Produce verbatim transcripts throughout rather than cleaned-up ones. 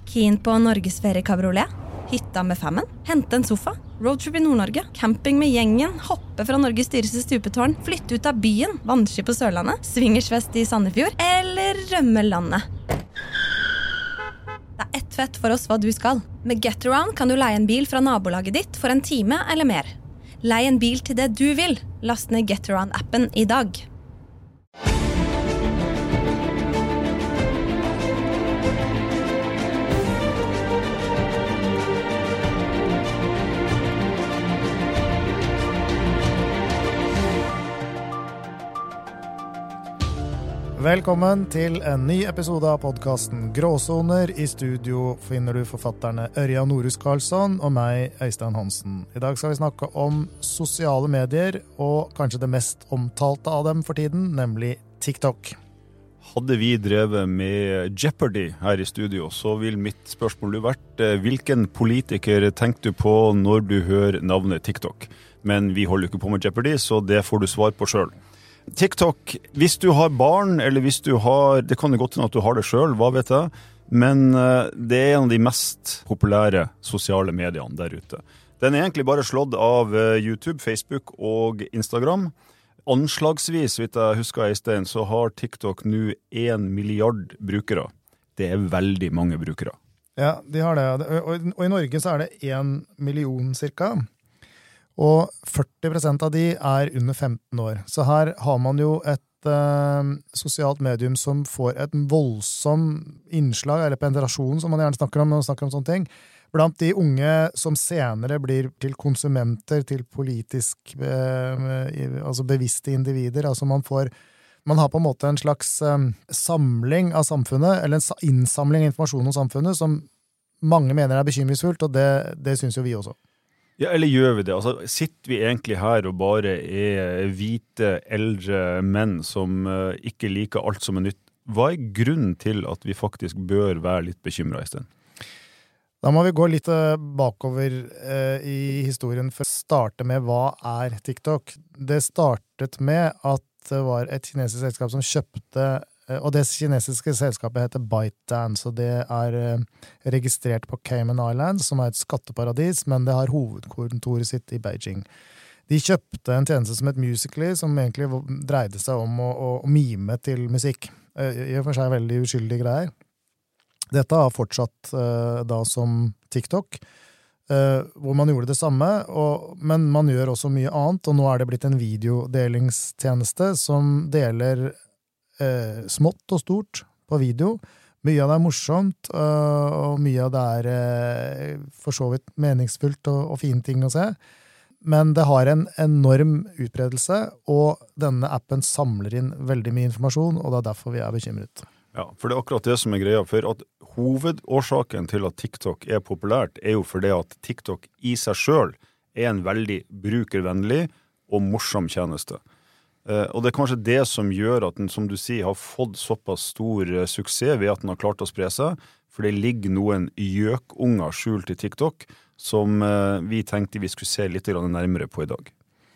Keen på Norgesferie kabriolet? Hytta med femmen? Hente en sofa? Roadtrip i Nord-Norge? Camping med gjengen? Hoppe fra Norges dyreste stupetårn? Flytte ut av byen? Vannski på Sørlandet? Swingersfest i Sandefjord? Eller rømme landet? Det er ett fett for oss hva du skal. Med Getaround kan du leie en bil fra nabolaget ditt for en time eller mer. Lei en bil til det du vil. Last ned Getaround-appen i dag. Velkommen til en ny episode av podcasten Gråsoner. I studio finner du forfatterne Ørjan Norhus Karlsson og meg, Øystein Hansen. I dag skal vi snakke om sosiale medier, og kanskje det mest omtalte av dem for tiden, nemlig TikTok. Hadde vi drevet med Jeopardy her i studio, så vil mitt spørsmål vært hvilken politiker tenker du på når du hører navnet TikTok? Men vi holder ikke på med Jeopardy, så det får du svar på selv. TikTok, hvis du har barn, eller hvis du har, det kan jo godt hende at du har det selv, hva vet jeg, men det er en av de mest populære sosiale mediene der ute. Den er egentlig bare slått av YouTube, Facebook og Instagram. Anslagsvis, vidt jeg husker Øystein, så har TikTok nå en milliard brukere. Det er veldig mange brukere. Ja, de har det, og i Norge så er det en million cirka. Og førti prosent av de er under femten år. Så her har man jo et eh, sosialt medium som får et voldsom innslag, eller penetrasjon, som man gjerne snakker om når man snakker om sånne ting, blant de unge som senere blir til konsumenter, til politisk eh, altså bevisste individer. Altså man får, man har på en måte en slags eh, samling av samfunnet, eller en innsamling av informasjon om samfunnet, som mange mener er bekymringsfullt, og det, det synes jo vi også. Ja, eller gjør vi det? Altså, sitter vi egentlig her og bare er hvite, eldre menn som uh, ikke liker alt som er nytt? Hva er grunnen til at vi faktisk bør være litt bekymret i stedet? Da må vi gå litt bakover uh, i historien for å starte med hva er TikTok. Det startet med at det var et kinesisk selskap som kjøpte, og det kinesiske selskapet heter ByteDance, og det er registrert på Cayman Islands, som er et skatteparadis, men det har hovedkontoret sitt i Beijing. De kjøpte en tjeneste som het Musical.ly, som egentlig dreide seg om å, å, å mime til musikk. I og for seg veldig uskyldige greier. Dette har fortsatt uh, da som TikTok, uh, hvor man gjorde det samme, og, men man gjør også mye annet, og nå er det blitt en videodelingstjeneste som deler Eh, smått og stort på video. Mye av det er morsomt, uh, og mye av det er eh, for så vidt meningsfullt og, og fine ting å se. Men det har en enorm utbredelse, og denne appen samler inn veldig mye informasjon, og det er derfor vi er bekymret. Ja, for det er akkurat det som er greia, for at hovedårsaken til at TikTok er populært, er jo fordi at TikTok i seg selv er en veldig brukervennlig og morsom tjeneste. Uh, og det er kanskje det som gjør at den, som du sier, har fått såpass stor uh, suksess ved at den har klart å spre seg, for det ligger noen gjøkunger skjult i TikTok som uh, vi tenkte vi skulle se litt nærmere på i dag.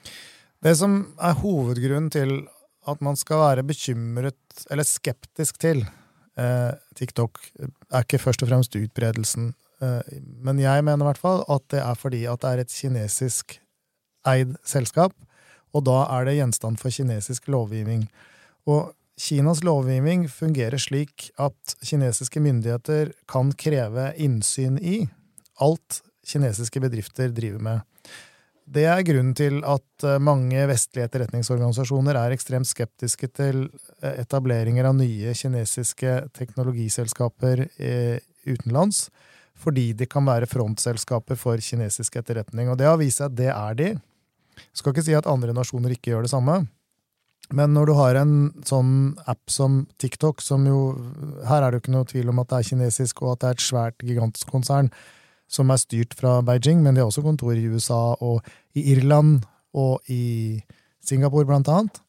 Det som er hovedgrunnen til at man skal være bekymret, eller skeptisk til uh, TikTok, er ikke først og fremst utbredelsen, uh, men jeg mener i hvert fall at det er fordi at det er et kinesisk eid selskap, og da er det gjenstand for kinesisk lovgivning. Og Kinas lovgivning fungerer slik at kinesiske myndigheter kan kreve innsyn i alt kinesiske bedrifter driver med. Det er grunnen til at mange vestlige etterretningsorganisasjoner er ekstremt skeptiske til etableringer av nye kinesiske teknologiselskaper utenlands, fordi de kan være frontselskaper for kinesisk etterretning. Og det har vist seg at det er de. Jeg skal ikke si at andre nasjoner ikke gjør det samme, men når du har en sånn app som TikTok, som jo, her er det jo ikke noe tvil om at det er kinesisk, og at det er et svært gigantisk konsern som er styrt fra Beijing, men det er også kontor i U S A og i Irland og i Singapore blant annet,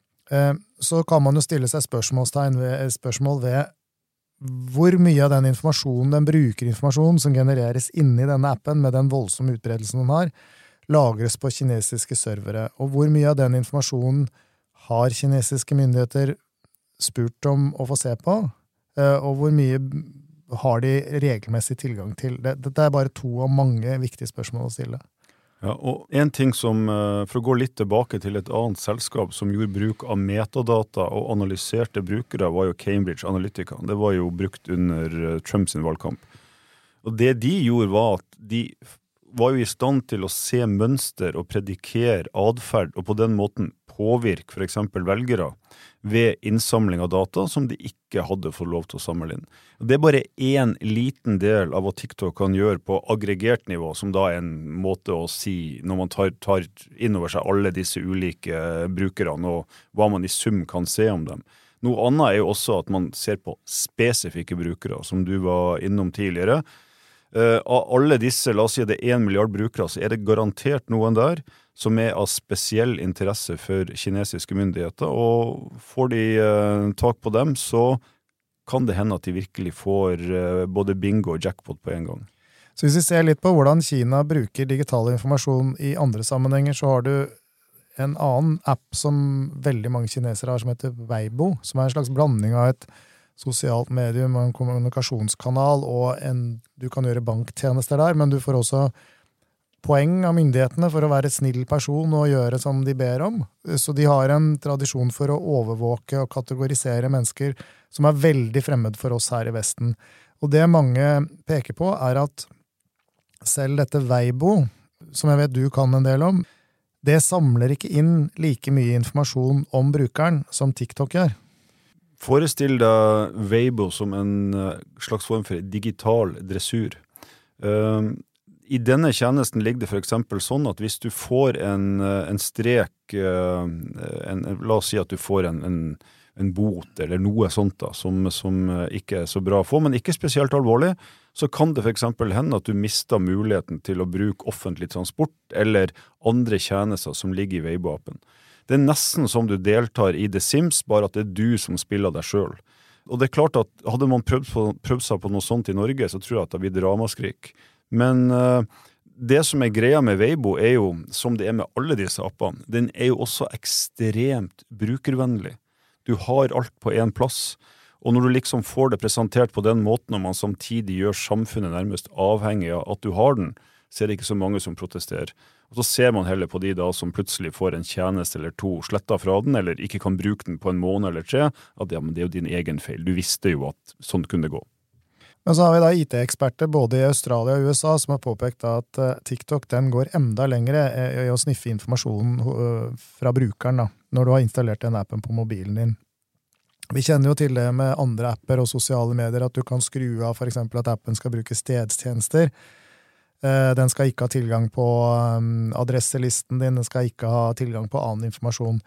så kan man jo stille seg spørsmålstegn ved, spørsmål ved hvor mye av den informasjonen, den brukerinformasjonen som genereres inni denne appen med den voldsomme utbredelsen den har, lagres på kinesiske servere, og hvor mye av den informasjonen har kinesiske myndigheter spurt om å få se på, og hvor mye har de regelmessig tilgang til? Det, dette er bare to av mange viktige spørsmål å stille. Ja, og en ting som, for å gå litt tilbake til et annet selskap som gjorde bruk av metadata og analyserte brukere, var jo Cambridge Analytica. Det var jo brukt under Trumps valgkamp. Og det de gjorde var at de var jo i stand til å se mønster og predikere adferd, og på den måten påvirke for eksempel velgere ved innsamling av data som de ikke hadde fått lov til å samle inn. Det er bare en liten del av hva TikTok kan gjøre på aggregert nivå, som da er en måte å si når man tar, tar inn over seg alle disse ulike brukerne og hva man i sum kan se om dem. Noe annet er jo også at man ser på spesifikke brukere, som du var innom tidligere. Uh, av alle disse, la oss si det er en milliard brukere, så er det garantert noen der som er av spesiell interesse for kinesiske myndigheter, og får de uh, tak på dem, så kan det hende at de virkelig får uh, både bingo og jackpot på en gang. Så hvis vi ser litt på hvordan Kina bruker digital informasjon i andre sammenhenger, så har du en annen app som veldig mange kinesere har, som heter Weibo, som er en slags blanding av et sosialt medium og en kommunikasjonskanal, og en, du kan gjøre banktjenester der, men du får også poeng av myndighetene for å være snill person og gjøre som de ber om. Så de har en tradisjon for å overvåke og kategorisere mennesker som er veldig fremmed for oss her i Vesten. Og det mange peker på er at selv dette Weibo, som jeg vet du kan en del om, det samler ikke inn like mye informasjon om brukeren som TikTok gjør. Forestill deg Weibo som en slags form for digital dressur. Uh, I denne tjenesten ligger det for eksempel sånn at hvis du får en, en strek, uh, en, la oss si at du får en, en, en bot eller noe sånt da, som, som ikke er så bra å få, men ikke spesielt alvorlig, så kan det for eksempel hende at du mister muligheten til å bruke offentlig transport eller andre tjenester som ligger i Weibo-appen. Det er nesten som du deltar i The Sims, bare at det er du som spiller deg selv. Og det er klart at hadde man prøvd, på, prøvd seg på noe sånt i Norge, så tror jeg at det blir dramaskrik. Men uh, det som er greia med Weibo er jo, som det er med alle disse appene, den er jo også ekstremt brukervennlig. Du har alt på en plass, og når du liksom får det presentert på den måten, og man samtidig gjør samfunnet nærmest avhengig av at du har den, så er det ikke så mange som protesterer. Og så ser man heller på de da som plutselig får en tjeneste eller to slettet fra den, eller ikke kan bruke den på en måned eller tre, at ja, men det er jo din egen feil. Du visste jo at sånn kunne det gå. Men så har vi da I T-eksperter både i Australia og U S A som har påpekt at TikTok den går enda lengre i å sniffe informasjonen fra brukeren da, når du har installert den appen på mobilen din. Vi kjenner jo til det med andre apper og sosiale medier, at du kan skru av for eksempel at appen skal bruke stedstjenester. Den skal ikke ha tilgang på adresselisten din, den skal ikke ha tilgang på annen informasjon.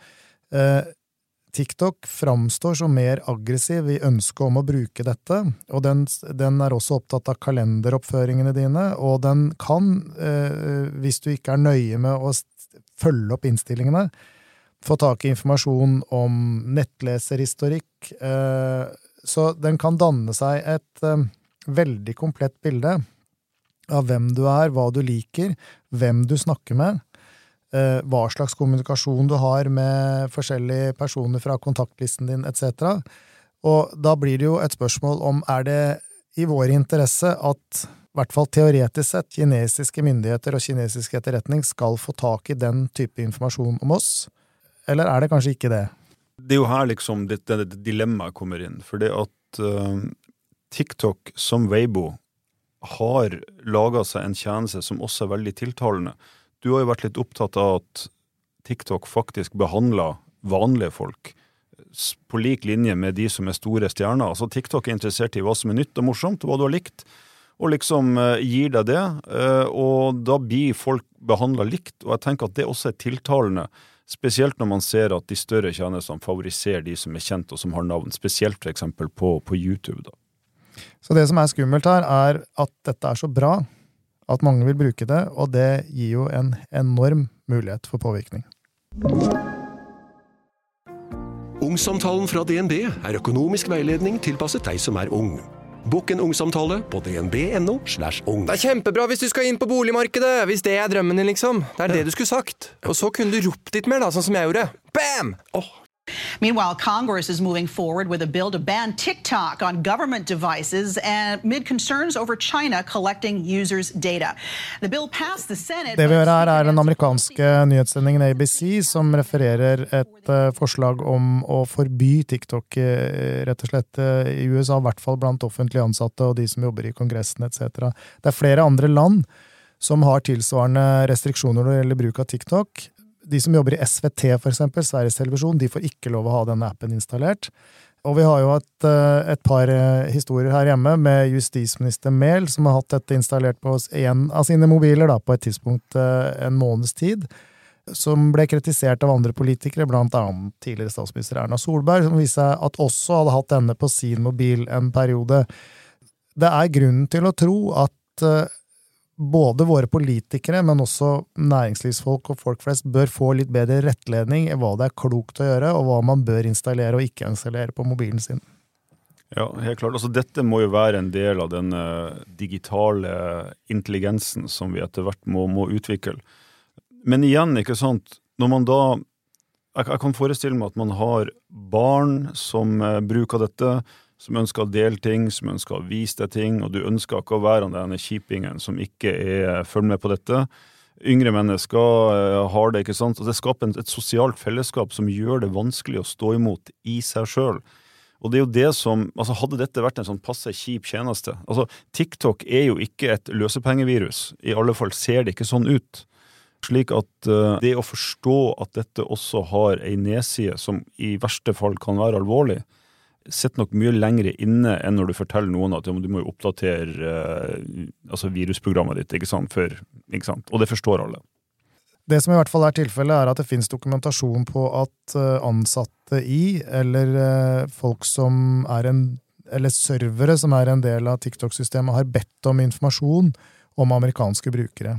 TikTok framstår som mer aggressiv i ønsket om å bruke dette, og den, den er også opptatt av kalenderoppføringene dine, og den kan, hvis du ikke er nøye med å følge opp innstillingene, få tak i informasjon om nettleserhistorikk, så den kan danne seg et veldig komplett bilde av hvem du er, hva du liker, hvem du snakker med, hva slags kommunikasjon du har med forskjellige personer fra kontaktlisten din, et cetera. Og da blir det jo et spørsmål om, er det i vår interesse at, i hvert fall teoretisk sett, kinesiske myndigheter og kinesisk etterretning skal få tak i den type informasjon om oss? Eller er det kanskje ikke det? Det er jo her liksom det, det, det dilemmaet kommer inn, for det at uh, TikTok som Weibo har laget seg en tjeneste som også er veldig tiltalende. Du har jo vært litt opptatt av at TikTok faktisk behandler vanlige folk på lik linje med de som er store stjerner. Altså TikTok er interessert i hva som er nytt og morsomt, hva du har likt, og liksom uh, gir deg det, uh, og da blir folk behandlet likt, og jeg tenker at det også er tiltalende, spesielt når man ser at de større tjenestene favoriserer de som er kjent og som har navn, spesielt for eksempel på, på YouTube da. Så det som er skummelt her er at dette er så bra at mange vil bruke det, og det gir jo en enorm mulighet for påvirkning. Ungsamtalen fra D N B er økonomisk veiledning tilpasset deg som er ung. Bokk en ungsamtale på dnb.no slash ung. Det er kjempebra hvis du skal inn på boligmarkedet, hvis det er drømmen din liksom. Det er det du skulle sagt. Og så kunne du ropt litt mer da, sånn som jeg gjorde. Bam! Åh, Meanwhile, Congress is moving forward with a bill to ban TikTok on government devices amid concerns over China collecting users' data. The bill passed the Senate. Det vi hører her er den amerikanske nyhetssendingen A B C som refererer et uh, forslag om å forby TikTok uh, rett og slett uh, i U S A, i hvert fall blant offentlige ansatte og de som jobber i kongressen et cetera. Det er flere andre land som har tilsvarende restriksjoner når det gjelder bruk av TikTok. De som jobber i S V T for eksempel, Sveriges Televisjon, de får ikke lov å ha denne appen installert. Og vi har jo hatt et par historier her hjemme med justisminister Mehl, som har hatt dette installert på en av sine mobiler da, på et tidspunkt en måneds tid, som ble kritisert av andre politikere, blant annet tidligere statsminister Erna Solberg, som viste seg at også hadde hatt denne på sin mobil en periode. Det er grunnen til å tro at både våre politikere, men også næringslivsfolk og folk flest bør få litt bedre rettledning i hva det er klokt å gjøre, og hva man bør installere og ikke installere på mobilen sin. Ja, helt klart. Altså, dette må jo være en del av den digitale intelligensen som vi etter hvert må, må utvikle. Men igjen, ikke sant, når man da, jeg, jeg kan forestille meg at man har barn som bruker dette, som ønsker å dele ting, som ønsker å vise deg ting, og du ønsker ikke å være denne kjipingen som ikke er følg med på dette. Yngre mennesker har det, ikke sant? Og det skaper et sosialt fellesskap som gjør det vanskelig å stå imot i seg selv. Og det er jo det som, altså hadde dette vært en sånn passe kjip tjeneste, altså TikTok er jo ikke et løsepengevirus, i alle fall ser det ikke sånn ut. Slik at uh, det å forstå at dette også har en nedside som i verste fall kan være alvorlig, sitter nok mye lengre inne enn når du forteller noen at du må jo oppdatere uh, altså virusprogrammet ditt, ikke sant? For, ikke sant? Og det forstår alle. Det som i hvert fall er tilfellet er at det finnes dokumentasjon på at uh, ansatte i, eller uh, folk som er en, eller servere som er en del av TikTok-systemet har bedt om informasjon om amerikanske brukere.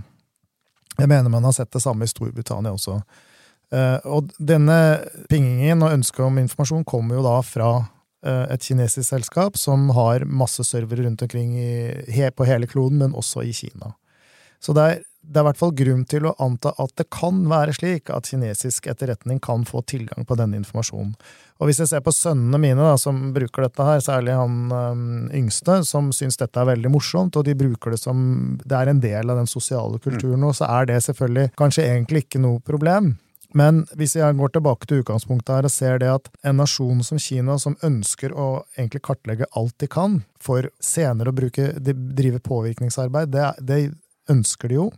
Jeg mener man har sett det samme i Storbritannia også. Uh, og denne pingingen og ønsket om informasjon kommer jo da fra et kinesisk selskap som har masse servere rundt omkring i, he, på hele kloden, men også i Kina. Så det er, det er i hvert fall grunn til å anta at det kan være slik at kinesisk etterretning kan få tilgang på denne informasjonen. Og hvis jeg ser på sønnene mine da, som bruker dette her, særlig han um, yngste, som synes dette er veldig morsomt, og de bruker det som, det er en del av den sosiale kulturen, og så er det selvfølgelig kanskje egentlig ikke noe problem. Men hvis jeg går tilbake til utgangspunktet her og ser det at en nasjon som Kina som ønsker å egentlig kartlegge alt de kan for senere å bruke, de drive påvirkningsarbeid, det, det ønsker de jo.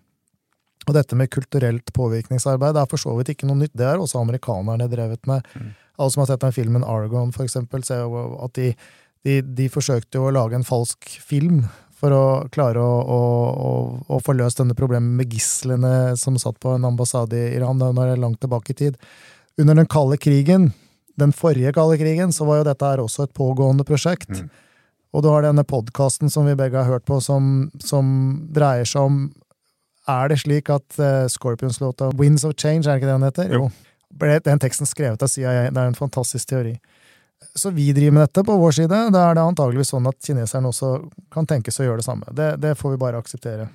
Og dette med kulturelt påvirkningsarbeid er for så vidt ikke noe nytt. Det er også amerikanerne drevet med. Mm. Alle som har sett den filmen Argon for eksempel, ser jo at de, de, de forsøkte jo å lage en falsk film for å klare å, å, å, å få løst denne problemet med gislene som satt på en ambassade i Iran, da er det langt tilbake i tid. Under den kalde krigen, den forrige kalde krigen, så var jo dette her også et pågående prosjekt. Mm. Og du har denne podcasten som vi begge har hørt på, som, som dreier seg om, er det slik at uh, Scorpions låta Winds of Change, er det ikke det den heter? Jo. Ble den teksten skrevet av C I A, det er en fantastisk teori. Så vi driver med dette på vår side, da er det antageligvis sånn at kineserne også kan tenke seg å gjøre det samme. Det, det får vi bare akseptere.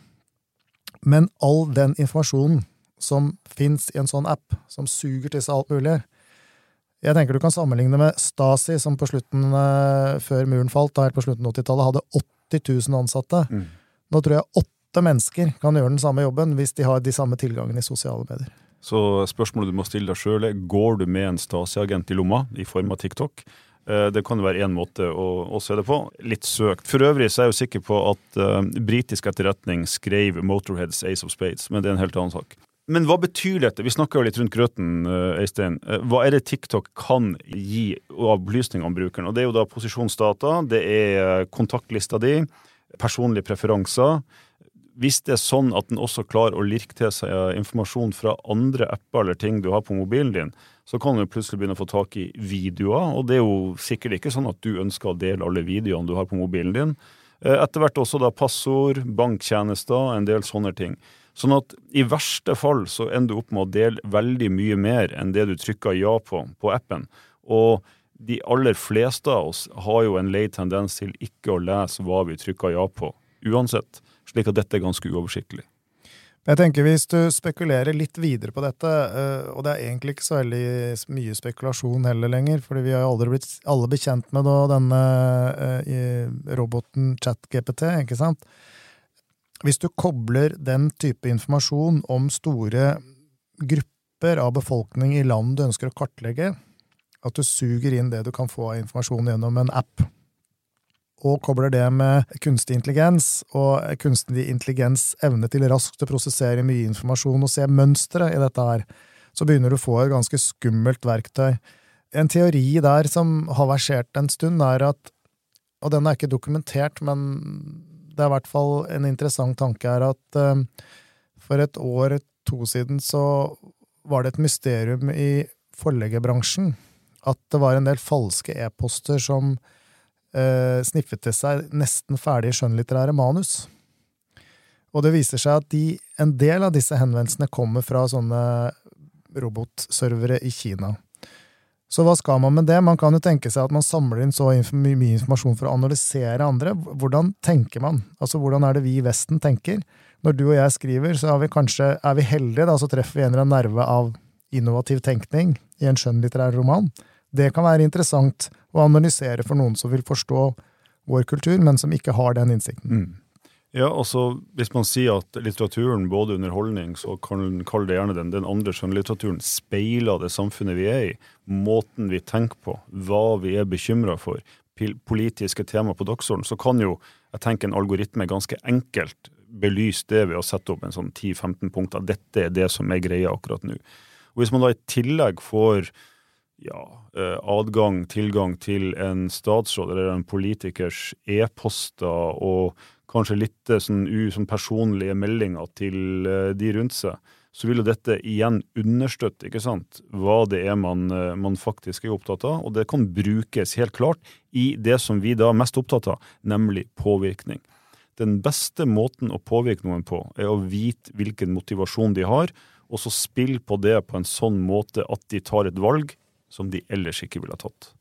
Men all den informasjonen som finnes i en sånn app, som suger til seg alt mulig, jeg tenker du kan sammenligne med Stasi, som på slutten, før muren falt, da helt på slutten av åttitallet, hadde åtti tusen ansatte. Mm. Nå tror jeg åtte mennesker kan gjøre den samme jobben hvis de har de samme tilgangene i sosiale medier. Så spørsmålet du må stille deg selv er, går du med en Stasi-agent i lomma i form av TikTok? Det kan jo være en måte å, å se det på. Litt søkt. For øvrig så er jeg jo sikker på at uh, britisk etterretning skrev Motorheads Ace of Spades, men det er en helt annen sak. Men hva betyr dette? Vi snakker jo litt rundt grøten, Øystein. Hva er det TikTok kan gi av opplysninger om brukeren? Og det er jo da posisjonsdata, det er kontaktlista di, personlige preferanser. Hvis det er sånn at den også klarer å lirke til seg informasjon fra andre apper eller ting du har på mobilen din, så kan du plutselig begynne å få tak i videoer, og det er jo sikkert ikke sånn at du ønsker å dele alle videoene du har på mobilen din. Etter hvert også da passord, banktjenester, en del sånne ting. Sånn at i verste fall så ender du opp med å dele veldig mye mer enn det du trykker ja på på appen. Og de aller fleste av oss har jo en lei tendens til ikke å lese hva vi trykker ja på, uansett. Slik at dette er ganske uoversiktlig. Jeg tenker hvis du spekulerer litt videre på dette, og det er egentlig ikke så veldig mye spekulasjon heller lenger, fordi vi har jo aldri blitt alle bekjent med da, denne roboten ChatGPT, ikke sant? Hvis du kobler den type informasjon om store grupper av befolkning i land du ønsker å kartlegge, at du suger inn det du kan få av informasjon gjennom en app, og kobler det med kunstig intelligens, og kunstig intelligens evne til raskt å prosessere mye informasjon og se mønstre i dette her, så begynner du å få et ganske skummelt verktøy. En teori der som har versert en stund er at, og den er ikke dokumentert, men det er i hvert fall en interessant tanke er at um, for et år, to siden, så var det et mysterium i forleggerbransjen, at det var en del falske e-poster som Uh, sniffet til seg nesten ferdige skjønnlitterære manus. Og det viser seg at de, en del av disse henvendelsene kommer fra sånne robotservere i Kina. Så hva skal man med det? Man kan jo tenke seg at man samler inn så inf- mye informasjon for å analysere andre. Hvordan tenker man? Altså, hvordan er det vi i Vesten tenker? Når du og jeg skriver, så er vi kanskje, er vi heldige, da, så treffer vi en eller annen nerve av innovativ tenkning i en skjønnlitterær roman. Det kan være interessant å analysere for noen som vil forstå vår kultur, men som ikke har den innsikten. Mm. Ja, altså, hvis man sier at litteraturen, både underholdning, så kan man kalle det gjerne den, den andre skjønnlitteraturen, speiler det samfunnet vi er i, måten vi tenker på, hva vi er bekymret for, politiske tema på dagsorden, så kan jo, jeg tenker en algoritme ganske enkelt belyse det ved å sette opp en sånn ti til femten punkter. Dette er det som er greia akkurat nå. Og hvis man da i tillegg får ja, adgang, tilgang til en statsråd eller en politikers e-poster og kanskje litt sånn, sånn personlige meldinger til de rundt seg, så vil jo dette igjen understøtte, ikke sant, hva det er man, man faktisk er opptatt av, og det kan brukes helt klart i det som vi da er mest opptatt av, nemlig påvirkning. Den beste måten å påvirke noen på er å vite hvilken motivasjon de har, og så spille på det på en sånn måte at de tar et valg som de ellers ikke ville ha tatt.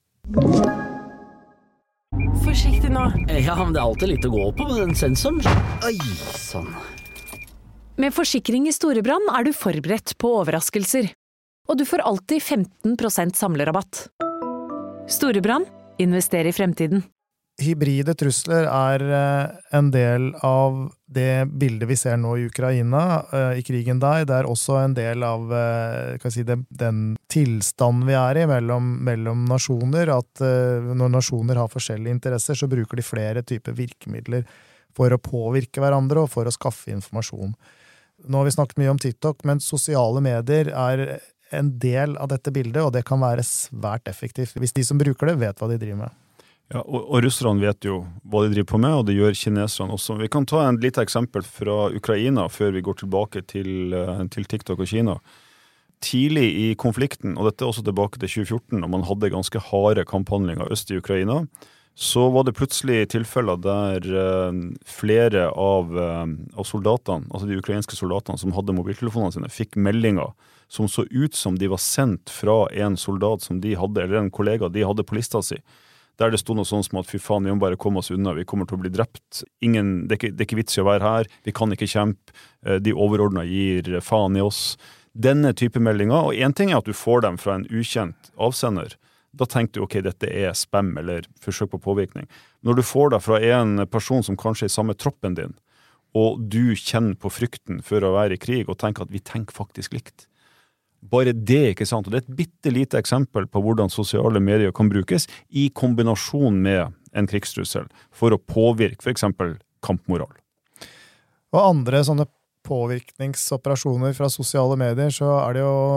Forsiktig nå. Ja, men det er alltid litt å gå på med den sensoren. Oi, sånn. Med forsikring i Storebrand er du forberedt på overraskelser. Og du får alltid femten prosent samlerabatt. Storebrand, invester i fremtiden. Hybride trusler er en del av det bildet vi ser nå i Ukraina, i krigen der. Det er også en del av kan jeg si, den, den tilstanden vi er i mellom, mellom nasjoner, at når nasjoner har forskjellige interesser, så bruker de flere typer virkemidler for å påvirke hverandre og for å skaffe informasjon. Nå har vi snakket mye om TikTok, men sosiale medier er en del av dette bildet, og det kan være svært effektivt hvis de som bruker det vet hva de driver med. Ja, og, og russerne vet jo hva de driver på med, og det gjør kineserne også. Vi kan ta en lite eksempel fra Ukraina før vi går tilbake til, til TikTok og Kina. Tidlig i konflikten, og dette er også tilbake til tjue fjorten, når man hadde ganske harde kamphandlinger øst i Ukraina, så var det plutselig tilfeller der uh, flere av, uh, av soldatene, altså de ukrainske soldatene som hadde mobiltelefonene sine, fikk meldinger som så ut som de var sendt fra en soldat som de hadde, eller en kollega de hadde på lista si. Der det stod noe sånn som at fy faen, vi må bare komme oss unna, vi kommer til å bli drept. Ingen, det, er ikke, det er ikke vits i å være her, vi kan ikke kjempe, de overordnede gir faen i oss. Denne type meldinger, og en ting er at du får dem fra en ukjent avsender, da tenker du, ok, dette er spam eller forsøk på påvirkning. Når du får det fra en person som kanskje er i samme troppen din, og du kjenner på frykten for å være i krig, og tenker at vi tenker faktisk likt. Bare det, ikke sant? Og det er et bitte lite eksempel på hvordan sosiale medier kan brukes i kombinasjon med en krigstrussel for å påvirke for eksempel kampmoral. Og andre sånne påvirkningsoperasjoner fra sosiale medier, så er det jo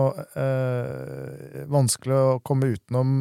eh, vanskelig å komme utenom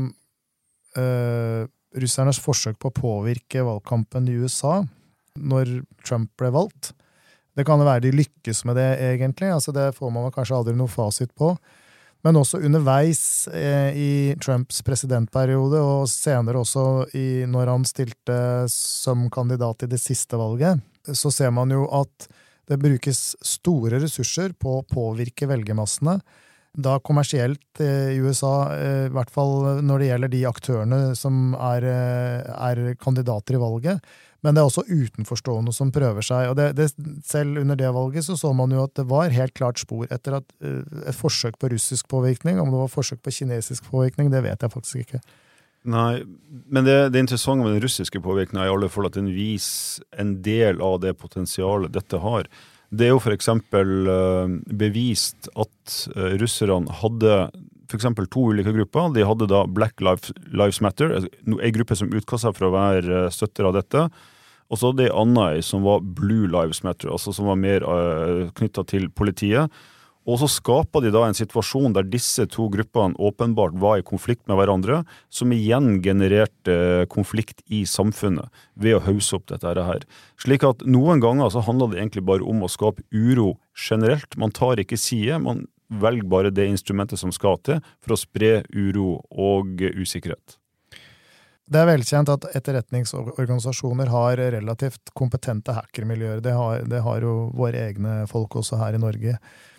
eh, russernes forsøk på å påvirke valgkampen i U S A når Trump ble valgt. Det kan jo være de lykkes med det egentlig, altså det får man kanskje aldri noe fasit på. Men også underveis eh, i Trumps presidentperiode, og senere også i, når han stilte som kandidat i det siste valget, så ser man jo at det brukes store ressurser på å påvirke velgermassene, da kommersielt i U S A, i hvert fall når det gjelder de aktørene som er, er kandidater i valget, Men det er også utenforstående som prøver seg, og det, det, selv under det valget så så man jo at det var helt klart spor etter at uh, et forsøk på russisk påvirkning, om det var forsøk på kinesisk påvirkning, det vet jeg faktisk ikke. Nei, men det, det interessante med den russiske påvirkningen er i alle fall at den viser en del av det potensialet dette har. Det er jo for eksempel uh, bevist at uh, russerne hadde for eksempel to ulike grupper. De hadde da Black Lives Matter, en gruppe som utkaste seg for å være støtter av dette, og så hadde de annen som var Blue Lives Matter, altså som var mer uh, knyttet til politiet. Og så skapet de da en situasjon der disse to gruppene åpenbart var i konflikt med hverandre, som igjen genererte konflikt i samfunnet ved å hause opp dette her. Slik at noen ganger så handler det egentlig bare om å skape uro generelt. Man tar ikke side, man velger bare det instrumentet som skal til for å spre uro og usikkerhet. Det er velkjent at etterretningsorganisasjoner har relativt kompetente hackermiljøer. Det har, det har jo våre egne folk også her i Norge.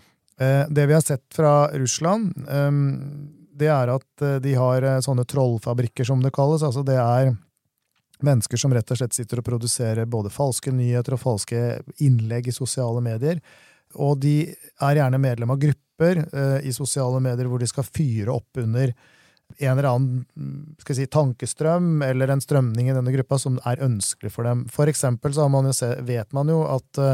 Det vi har sett fra Russland, det er at de har sånne trollfabrikker som det kalles, altså det er mennesker som rett og slett sitter og produserer både falske nyheter og falske innlegg i sosiale medier, og de er gjerne medlem av grupper i sosiale medier hvor de skal fyre opp under en eller annen skal jeg si, tankestrøm eller en strømning i denne gruppa som er ønskelig for dem. For eksempel så har man jo se, vet man jo at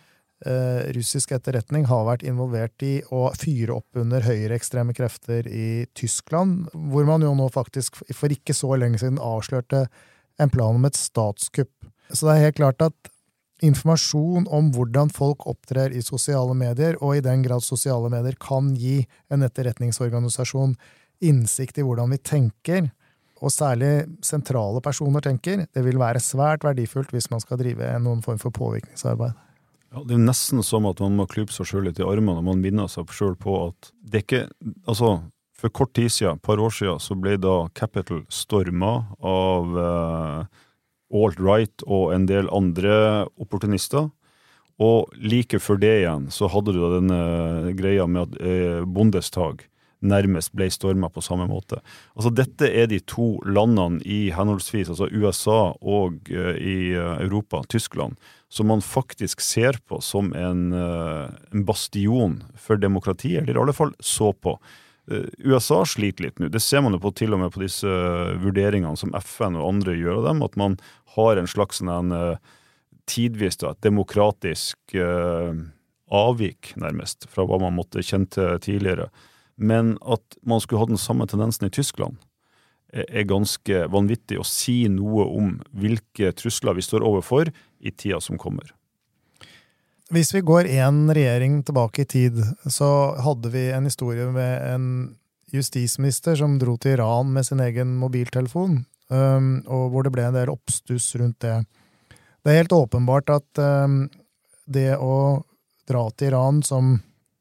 Uh, russisk etterretning har vært involvert i å fyre opp under høyreekstreme krefter i Tyskland, hvor man jo nå faktisk for ikke så lenge siden avslørte en plan om et statskupp. Så det er helt klart at informasjon om hvordan folk opptrer i sosiale medier, og i den grad sosiale medier kan gi en etterretningsorganisasjon innsikt i hvordan vi tenker, og særlig sentrale personer tenker, det vil være svært verdifullt hvis man skal drive noen form for påvirkningsarbeid. Ja, det er nesten som at man må klype seg selv litt i armene, og man minner seg selv på at det ikke, altså for kort tid siden, et par år siden, så ble da Capital stormet av uh, alt-right og en del andre opportunister, og like før det igjen så hadde du da denne greia med at uh, Bundestag nærmest ble stormet på samme måte. Altså dette er de to landene i henholdsvis, altså U S A og uh, i uh, Europa, Tyskland, som man faktisk ser på som en, uh, en bastion for demokrati, eller i alle fall så på. Uh, U S A sliter litt nå. Det ser man jo på til og med på disse uh, vurderingene som F N og andre gjør av dem, at man har en slags en, uh, tidvis da, et demokratisk uh, avvik nærmest fra hva man måtte kjenne til tidligere. Men at man skulle ha den samme tendensen i Tyskland er ganske vanvittig å si noe om hvilke trusler vi står overfor i tida som kommer. Hvis vi går en regjering tilbake i tid, så hadde vi en historie med en justisminister som dro til Iran med sin egen mobiltelefon, og hvor det ble en del oppstuss rundt det. Det er helt åpenbart at det å dra til Iran som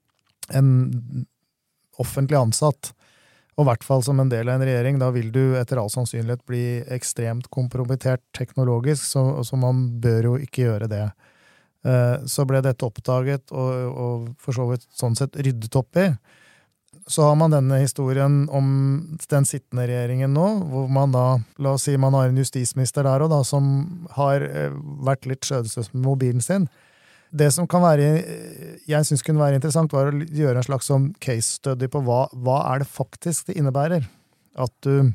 en offentlig ansatt, og i hvert fall som en del av en regjering, da vil du etter all sannsynlighet bli ekstremt kompromittert teknologisk, så, så man bør jo ikke gjøre det. Så ble dette oppdaget, og, og for så vidt sånn sett ryddet opp i. Så har man denne historien om den sittende regjeringen nå, hvor man da, la oss si man har en justisminister der og da, som har vært litt skjødesløs med mobilen sin. Det som kan være, jeg synes kunne være interessant, var å gjøre en slags sånn case study på hva, hva er det faktisk det innebærer at du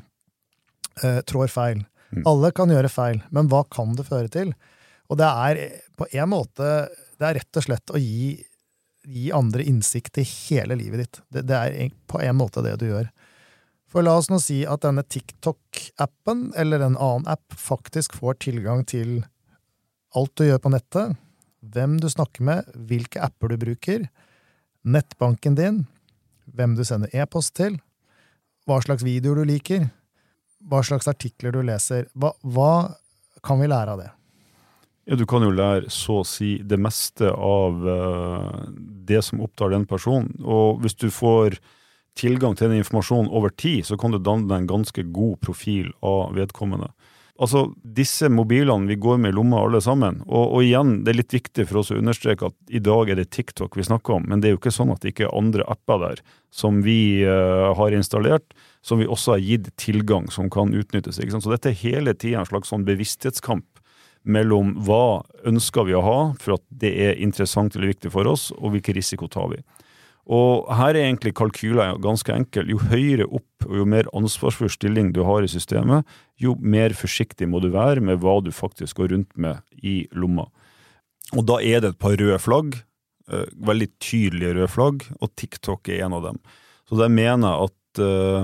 eh, trår feil. Mm. Alle kan gjøre feil, men hva kan det føre til? Og det er på en måte, det er rett og slett å gi, gi andre innsikt i hele livet ditt. Det, det er på en måte det du gjør. For la oss nå si at denne TikTok-appen eller en annen app faktisk får tilgang til alt du gjør på nettet, hvem du snakker med, hvilke apper du bruker, nettbanken din, hvem du sender e-post til, hva slags videoer du liker, hva slags artikler du leser. Hva, hva kan vi lære av det? Ja, du kan jo lære så å si det meste av uh, det som opptar den personen, og hvis du får tilgang til den informasjonen over tid, så kan du danne en ganske god profil av vedkommende. Altså, disse mobilene vi går med i lomma alle sammen, og, og igjen, det er litt viktig for oss å understreke at i dag er det TikTok vi snakker om, men det er jo ikke sånn at det ikke er andre apper der som vi uh, har installert, som vi også har gitt tilgang som kan utnyttes, ikke sant? Så dette er hele tiden en slags sånn bevissthetskamp mellom hva ønsker vi å ha for at det er interessant eller viktig for oss, og hvilken risiko tar vi. Og her er egentlig kalkyler ganske enkel. Jo høyere opp og jo mer ansvarsfull stilling du har i systemet, jo mer forsiktig må du være med hva du faktisk går rundt med i lomma. Og da er det et par røde flagg, veldig tydelige røde flagg, og TikTok er en av dem. Så det mener jeg at,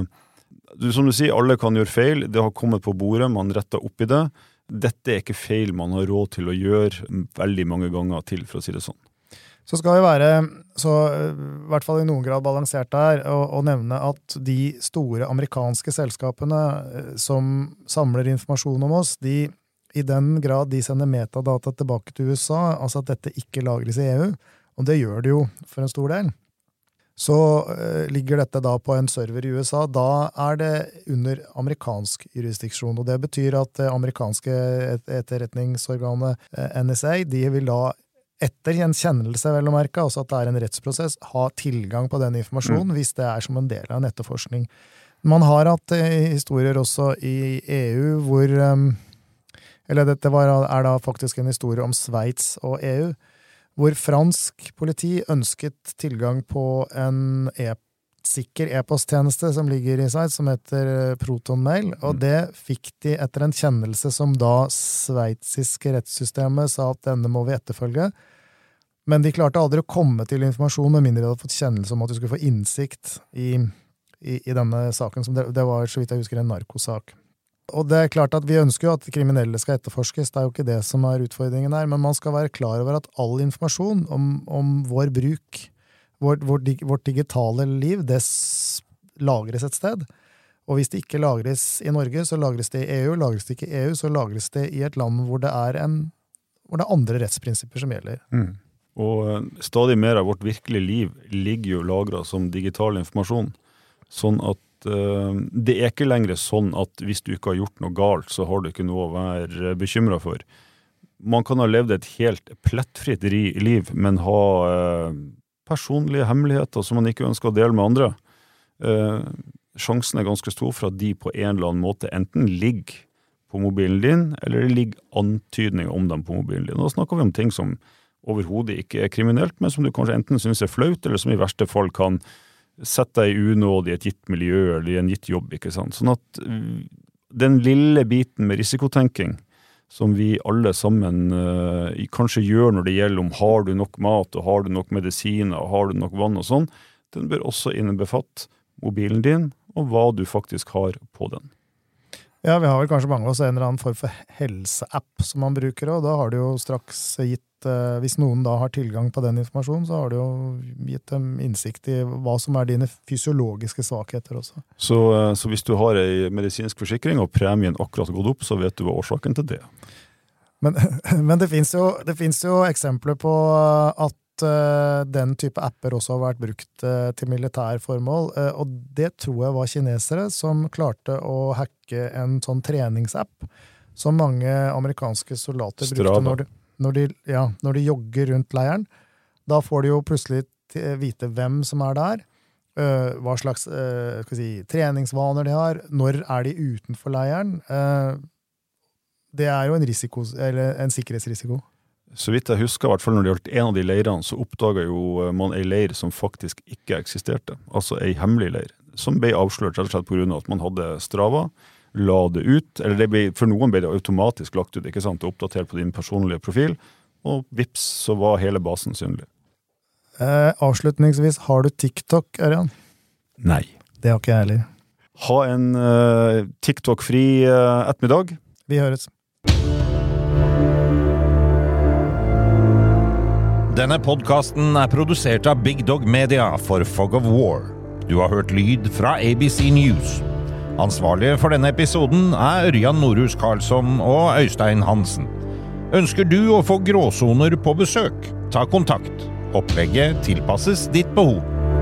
uh, som du sier, alle kan gjøre feil, det har kommet på bordet, man retter opp i det. Dette er ikke feil man har råd til å gjøre veldig mange ganger til, for å si det sånn. Så skal vi være, så i hvert fall i noen grad balansert der, og, og nevne at de store amerikanske selskapene som samler informasjon om oss, de, i den grad de sender metadata tilbake til U S A, altså at dette ikke lagres i E U, og det gjør det jo for en stor del, så uh, ligger dette da på en server i U S A, da er det under amerikansk jurisdiksjon, og det betyr at det amerikanske etterretningsorganet uh, N S A, de vil da etter en kjennelse, vel å merke, altså at det er en rettsprosess, ha tilgang på den informasjonen, mm. hvis det er som en del av en etterforskning. Man har hatt eh, historier også i E U, hvor, um, eller dette var, er da faktisk en historie om Sveits og E U, hvor fransk politi ønsket tilgang på en e sikker e-posttjeneste som ligger i Sveits, som heter Proton Mail, og det fikk de etter en kjennelse som da sveitsiske rettssystemet sa at denne må vi etterfølge. Men de klarte aldri å komme til informasjon med mindre de hadde fått kjennelse om at de skulle få innsikt i, i, i denne saken, som det, det var, så vidt jeg husker, en narkosak. Og det er klart at vi ønsker jo at kriminelle skal etterforskes, det er jo ikke det som er utfordringen her, men man skal være klar over at all informasjon om, om vår bruk, Vårt, vårt, vårt digitale liv, det lagres et sted. Og hvis det ikke lagres i Norge, så lagres det i E U. Lagres det ikke i E U, så lagres det i et land hvor det er, en, hvor det er andre rettsprinsipper som gjelder. Mm. Og stadig mer av vårt virkelige liv ligger jo lagret som digital informasjon. Sånn at uh, det er ikke lenger sånn at hvis du ikke har gjort noe galt, så har du ikke noe å være bekymret for. Man kan ha levd et helt plettfritt liv, men ha... Uh, personlige hemmeligheter som man ikke ønsker å dele med andre. Eh, sjansen er ganske stor for at de på en eller annen måte enten ligger på mobilen din, eller det ligger antydninger om dem på mobilen din. Og da snakker vi om ting som overhodet ikke er kriminelt, men som du kanskje enten synes er flaut, eller som i verste fall kan sette deg i unåd i et gitt miljø, eller i en gitt jobb, ikke sant? Sånn at den lille biten med risikotenking, som vi alle sammen uh, kanskje gjør når det gjelder om har du nok mat, og har du nok medisiner, og har du nok vann og sånn, den bør også innebefatte mobilen din, og hva du faktisk har på den. Ja, vi har vel kanskje mange av oss en eller annen form for helseapp som man bruker, og da har det jo straks gitt, uh, hvis noen da har tilgang på den informasjonen, så har det jo gitt dem innsikt i hva som er dine fysiologiske svakheter også. Så, uh, så hvis du har en medisinsk forsikring, og premien akkurat gått opp, så vet du hva årsaken til det. Men, men det finnes jo, det finnes jo eksempler på at uh, den type apper også har vært brukt uh, til militær formål, uh, og det tror jeg var kinesere som klarte å hacke en sånn treningsapp som mange amerikanske soldater Strava. brukte når de, når, de, ja, når de jogger rundt leiren. Da får de jo plutselig vite hvem som er der, uh, hva slags uh, skal vi si, treningsvaner de har, når er de utenfor leiren. Uh, Det er jo en risiko, eller en sikkerhetsrisiko. Så vidt jeg husker, i hvert fall når det gjaldt en av de leirene, så oppdaget jo man en leir som faktisk ikke eksisterte. Altså en hemmelig leir, som ble avslørt rett og slett på grunn av at man hadde Strava, la det ut, eller det ble, for noen ble det automatisk lagt ut, ikke sant, oppdatert på din personlige profil, og vips, så var hele basen synlig. Eh, avslutningsvis, har du TikTok, Ørjan? Nei. Det har ikke jeg heller. Ha en uh, TikTok-fri uh, ettermiddag. Vi høres. Denne podcasten er produsert av Big Dog Media for Fog of War. Du har hørt lyd fra A B C News. Ansvarlige for denne episoden er Ørjan Norhus Karlsson og Øystein Hansen. Ønsker du å få gråsoner på besøk? Ta kontakt. Opplegget tilpasses ditt behov.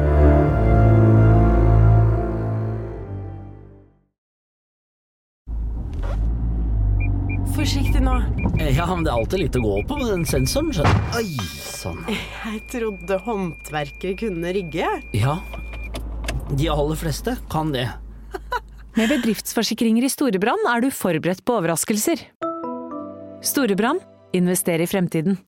Forsiktig nå. Ja, men det er alltid litt å gå på med den sensoren, skjønner. Oi, sånn. Jeg trodde håndverkere kunne rigge. Ja, de aller fleste kan det. Med bedriftsforsikringer i Storebrann er du forberedt på overraskelser. Storebrand, invester i fremtiden.